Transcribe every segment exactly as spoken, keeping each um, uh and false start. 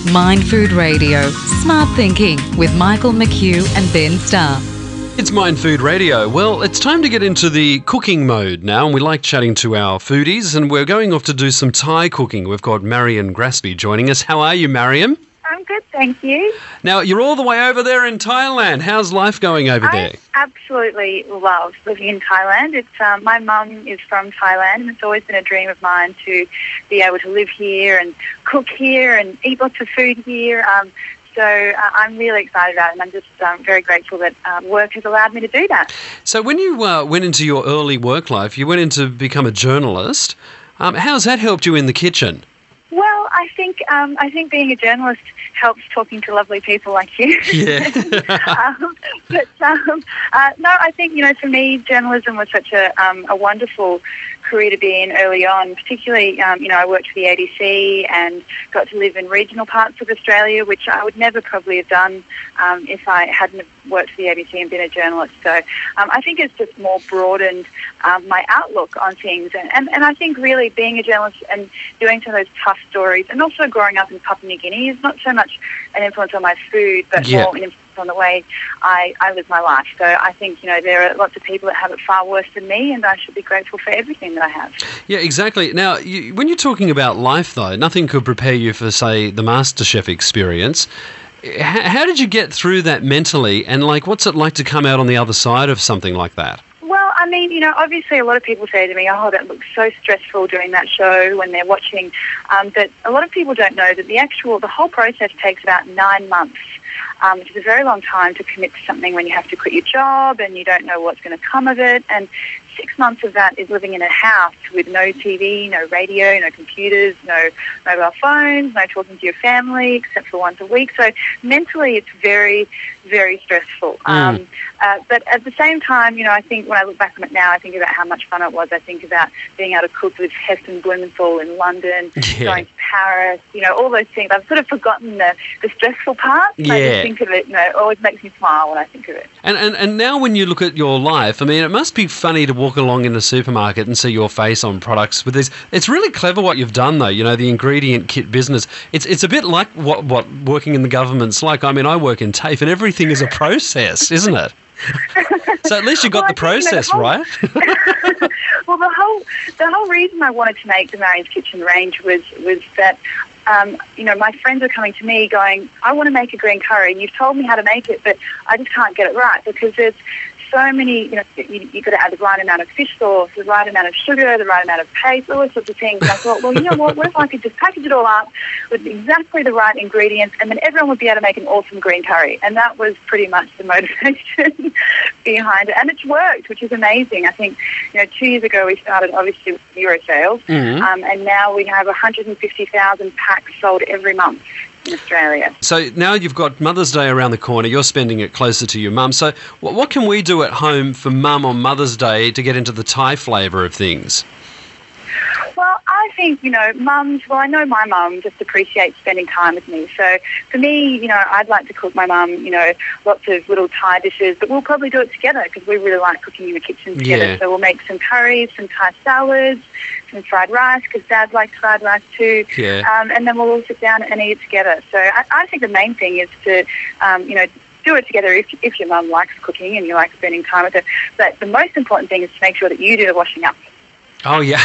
Mind Food Radio, Smart Thinking with Michael McHugh and Ben Starr. It's Mind Food Radio. Well, it's time to get into the cooking mode now, and we like chatting to our foodies, and we're going off to do some Thai cooking. We've got Marion Graspy joining us. How are you, Marion? I'm good, thank you. Now, you're all the way over there in Thailand. How's life going over there? I absolutely love living in Thailand. It's um, my mum is from Thailand, and it's always been a dream of mine to be able to live here and cook here and eat lots of food here. Um, So uh, I'm really excited about it, and I'm just um, very grateful that um, work has allowed me to do that. So when you uh, went into your early work life, you went in to become a journalist. Um, how's that helped you in the kitchen? Well, I think um, I think being a journalist helps talking to lovely people like you. Yeah. um, but um, uh, no, I think, you know, for me, journalism was such a um, a wonderful career to be in early on. Particularly, um, you know, I worked for the A B C and got to live in regional parts of Australia, which I would never probably have done um, if I hadn't worked for the A B C and been a journalist. So um, I think it's just more broadened um, my outlook on things. And, and, and I think really being a journalist and doing some of those tough stories, and also growing up in Papua New Guinea, is not so much an influence on my food, but yeah. more an influence on the way I, I live my life. So I think, you know, there are lots of people that have it far worse than me, and I should be grateful for everything that I have. Yeah, exactly. Now, you, when you're talking about life, though, nothing could prepare you for, say, the MasterChef experience. H- how did you get through that mentally, and, like, what's it like to come out on the other side of something like that? Well, I mean, you know, obviously a lot of people say to me, oh, that looks so stressful doing that show when they're watching. Um, but a lot of people don't know that the actual, the whole process takes about nine months. Um, which is a very long time to commit to something when you have to quit your job and you don't know what's going to come of it. And six months of that is living in a house with no T V, no radio, no computers, no mobile phones, no talking to your family except for once a week. So mentally it's very, very stressful. Mm. Um, uh, but at the same time, you know, I think when I look back on it now, I think about how much fun it was. I think about being able to cook with Heston Blumenthal in London, yeah. going to Paris, you know, all those things. I've sort of forgotten the, the stressful part. Yeah. I just think of it, you know, it always makes me smile when I think of it. And, and and now when you look at your life, I mean, it must be funny to walk along in a supermarket and see your face on products with this. It's really clever what you've done, though, you know, the ingredient kit business. It's it's a bit like what, what working in the government's like. I mean, I work in TAFE and everything is a process, isn't it? So at least you got well, the process, you know, the whole, right? Well, the whole the whole reason I wanted to make the Marion's Kitchen range was was that um, you know, my friends are coming to me going, I want to make a green curry, and you've told me how to make it, but I just can't get it right because there's so many, you know, you, you've got to add the right amount of fish sauce, the right amount of sugar, the right amount of paste, all those sorts of things. And I thought, well, you know what, what if I could just package it all up with exactly the right ingredients, and then everyone would be able to make an awesome green curry. And that was pretty much the motivation behind it. And it's worked, which is amazing. I think, you know, two years ago we started, obviously, with zero sales, mm-hmm. um, and now we have one hundred fifty thousand packs sold every month in Australia. So now you've got Mother's Day around the corner. You're spending it closer to your mum. So what, what can we do at home for mum on Mother's Day to get into the Thai flavour of things? Well, I think, you know, mums, well, I know my mum just appreciates spending time with me. So for me, you know, I'd like to cook my mum, you know, lots of little Thai dishes, but we'll probably do it together because we really like cooking in the kitchen together. Yeah. So we'll make some curries, some Thai salads, some fried rice, because Dad likes fried rice too. Yeah. Um, and then we'll all sit down and eat it together. So I, I think the main thing is to, um, you know, do it together if, if your mum likes cooking and you like spending time with her. But the most important thing is to make sure that you do the washing up. Oh, yeah.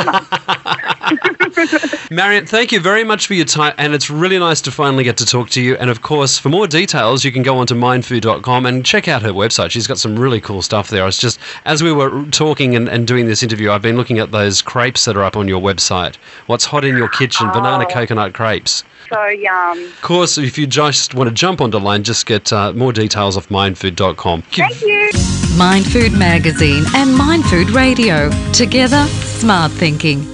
Marion, thank you very much for your time, and it's really nice to finally get to talk to you. And, of course, for more details, you can go on to mindfood dot com and check out her website. She's got some really cool stuff there. I was just, as we were talking and, and doing this interview, I've been looking at those crepes that are up on your website. What's hot in your kitchen? Oh. Banana coconut crepes. So yum. Of course, if you just want to jump onto line, just get uh, more details off mindfood dot com. Thank you. Mind Food Magazine and Mind Food Radio. Together, smart thinking.